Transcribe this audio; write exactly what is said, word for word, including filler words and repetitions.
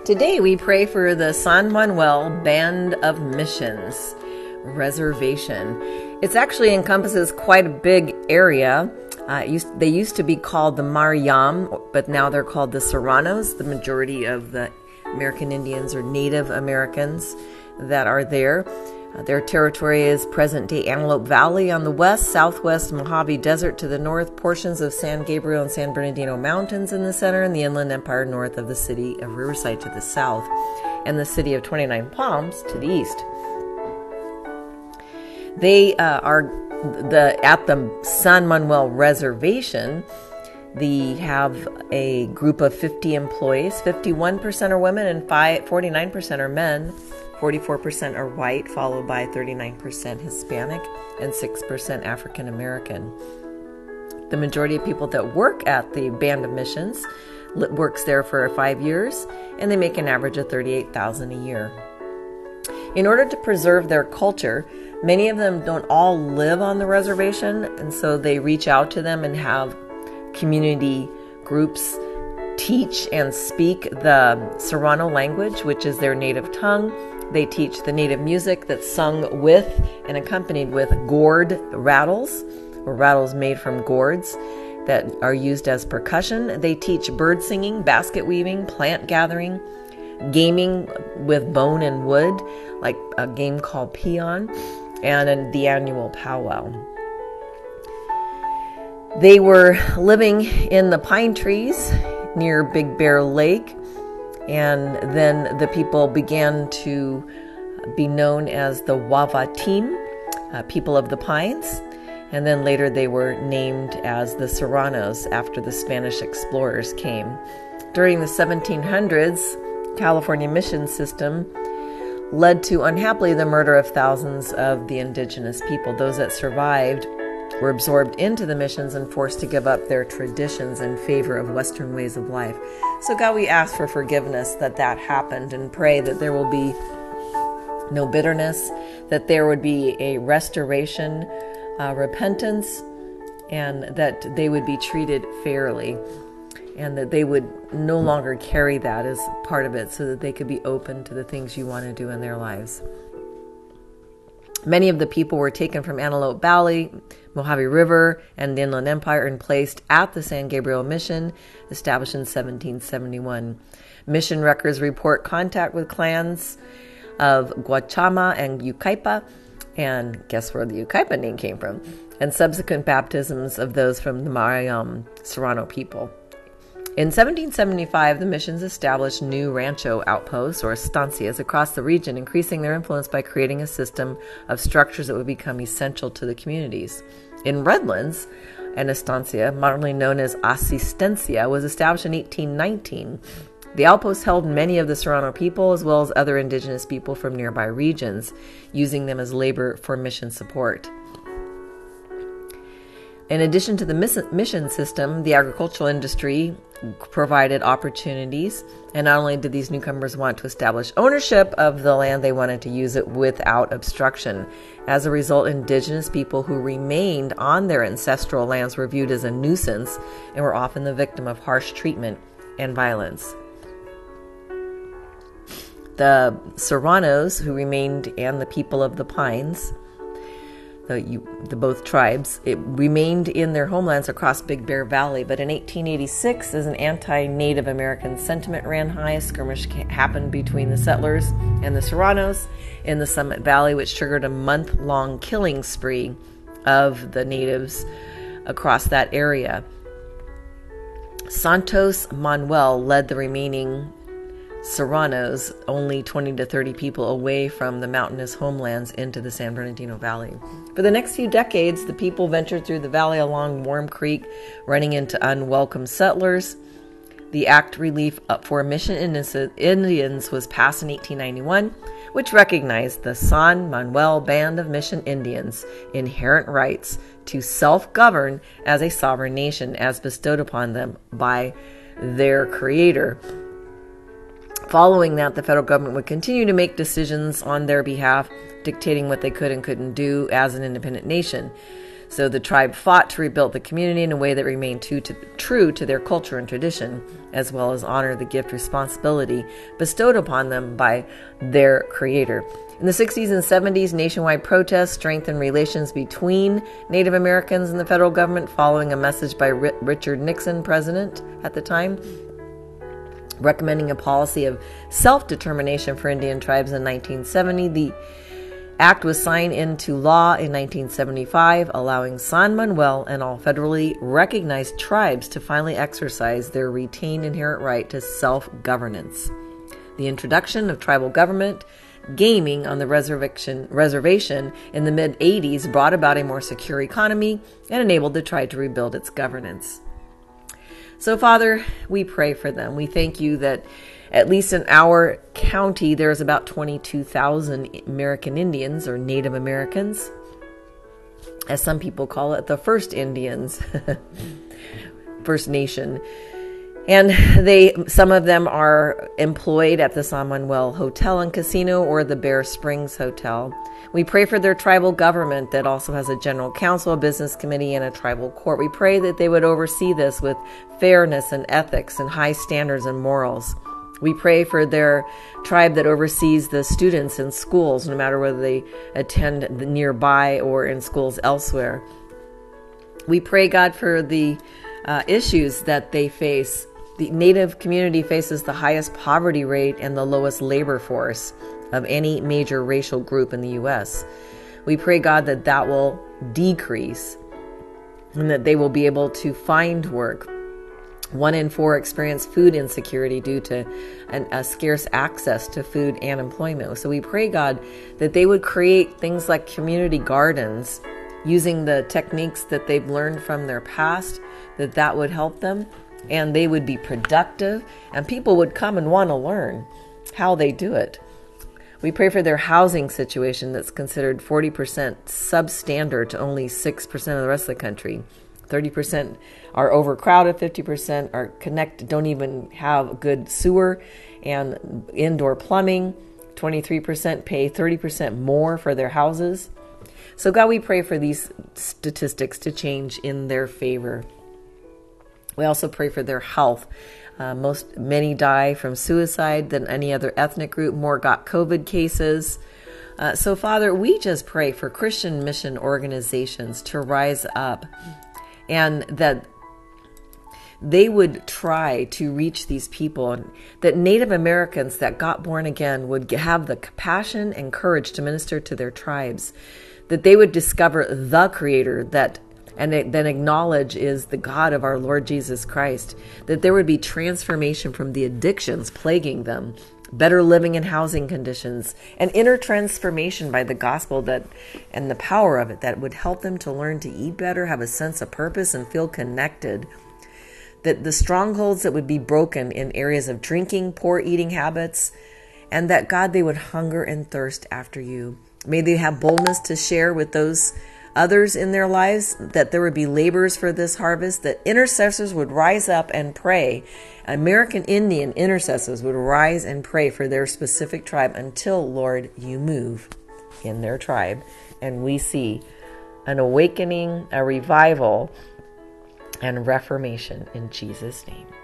Today we pray for the San Manuel Band of Missions Reservation. It actually encompasses quite a big area. Uh, it used, they used to be called the Mariam, but now they're called the Serranos. The majority of the American Indians or Native Americans that are there. Uh, their territory is present-day Antelope Valley on the west, southwest Mojave Desert to the north, portions of San Gabriel and San Bernardino Mountains in the center, and the Inland Empire north of the city of Riverside to the south, and the city of twenty-nine Palms to the east. They uh, are the at the San Manuel Reservation. They have a group of fifty employees. fifty-one percent are women and forty-nine percent are men. forty-four percent are white, followed by thirty-nine percent Hispanic and six percent African American. The majority of people that work at the Band of Missions works there for five years, and they make an average of thirty-eight thousand dollars a year. In order to preserve their culture, many of them don't all live on the reservation, and so they reach out to them and have community groups teach and speak the Serrano language, which is their native tongue. They teach the native music that's sung with and accompanied with gourd rattles, or rattles made from gourds that are used as percussion. They teach bird singing, basket weaving, plant gathering, gaming with bone and wood, like a game called Peon, and the annual powwow. They were living in the pine trees near Big Bear Lake, and then the people began to be known as the Wawatim, uh, people of the pines, and then later they were named as the Serranos after the Spanish explorers came. During the seventeen hundreds, California mission system led to, unhappily, the murder of thousands of the indigenous people. Those that survived were absorbed into the missions and forced to give up their traditions in favor of Western ways of life. So God, we ask for forgiveness that that happened, and pray that there will be no bitterness, that there would be a restoration, uh, repentance, and that they would be treated fairly, and that they would no longer carry that as part of it, so that they could be open to the things you want to do in their lives. Many of the people were taken from Antelope Valley, Mojave River, and the Inland Empire and placed at the San Gabriel Mission, established in seventeen seventy-one. Mission records report contact with clans of Guachama and Yucaipa, and guess where the Yucaipa name came from, and subsequent baptisms of those from the Mariam Serrano people. In seventeen seventy-five, the missions established new rancho outposts, or estancias, across the region, increasing their influence by creating a system of structures that would become essential to the communities. In Redlands, an estancia, modernly known as Asistencia, was established in eighteen nineteen. The outpost held many of the Serrano people, as well as other indigenous people from nearby regions, using them as labor for mission support. In addition to the mission system, the agricultural industry provided opportunities, and not only did these newcomers want to establish ownership of the land, they wanted to use it without obstruction. As a result, indigenous people who remained on their ancestral lands were viewed as a nuisance and were often the victim of harsh treatment and violence. The Serranos, who remained, and the people of the pines, The, you, the both tribes, it remained in their homelands across Big Bear Valley. But in eighteen eighty-six, as an anti-Native American sentiment ran high, a skirmish happened between the settlers and the Serranos in the Summit Valley, which triggered a month-long killing spree of the natives across that area. Santos Manuel led the remaining Serranos, only twenty to thirty people away from the mountainous homelands, into the San Bernardino Valley. For the next few decades, the people ventured through the valley along Warm Creek, running into unwelcome settlers. The Act Relief for Mission Indians was passed in eighteen ninety-one, which recognized the San Manuel Band of Mission Indians' inherent rights to self-govern as a sovereign nation, as bestowed upon them by their creator. Following that, the federal government would continue to make decisions on their behalf, dictating what they could and couldn't do as an independent nation. So the tribe fought to rebuild the community in a way that remained true to, true to their culture and tradition, as well as honor the gift responsibility bestowed upon them by their creator. In the sixties and seventies, nationwide protests strengthened relations between Native Americans and the federal government following a message by Richard Nixon, president at the time, recommending a policy of self-determination for Indian tribes in nineteen seventy. The act was signed into law in nineteen seventy-five, allowing San Manuel and all federally recognized tribes to finally exercise their retained inherent right to self-governance. The introduction of tribal government gaming on the reservation reservation in the mid-eighties brought about a more secure economy and enabled the tribe to rebuild its governance. So, Father, we pray for them. We thank you that at least in our county, there's about twenty-two thousand American Indians, or Native Americans, as some people call it, the First Indians, First Nation. And they, some of them are employed at the San Manuel Hotel and Casino or the Bear Springs Hotel. We pray for their tribal government that also has a general council, a business committee, and a tribal court. We pray that they would oversee this with fairness and ethics and high standards and morals. We pray for their tribe that oversees the students in schools, no matter whether they attend nearby or in schools elsewhere. We pray, God, for the uh, issues that they face. The Native community faces the highest poverty rate and the lowest labor force of any major racial group in the U S. We pray, God, that that will decrease and that they will be able to find work. One in four experience food insecurity due to an, a scarce access to food and employment. So we pray, God, that they would create things like community gardens using the techniques that they've learned from their past, that that would help them, and they would be productive, and people would come and want to learn how they do it. We pray for their housing situation that's considered forty percent substandard to only six percent of the rest of the country. thirty percent are overcrowded, fifty percent are connected, don't even have good sewer and indoor plumbing. twenty-three percent pay thirty percent more for their houses. So God, we pray for these statistics to change in their favor. We also pray for their health. Uh, most many die from suicide than any other ethnic group. More got COVID cases. Uh, so, Father, we just pray for Christian mission organizations to rise up and that they would try to reach these people, and that Native Americans that got born again would have the compassion and courage to minister to their tribes, that they would discover the Creator that and then acknowledge is the God of our Lord Jesus Christ, that there would be transformation from the addictions plaguing them, better living and housing conditions, and inner transformation by the gospel that and the power of it that would help them to learn to eat better, have a sense of purpose, and feel connected. That the strongholds that would be broken in areas of drinking, poor eating habits, and that, God, they would hunger and thirst after you. May they have boldness to share with those others in their lives, that there would be laborers for this harvest, that intercessors would rise up and pray. American Indian intercessors would rise and pray for their specific tribe until, Lord, you move in their tribe and we see an awakening, a revival, and reformation in Jesus' name.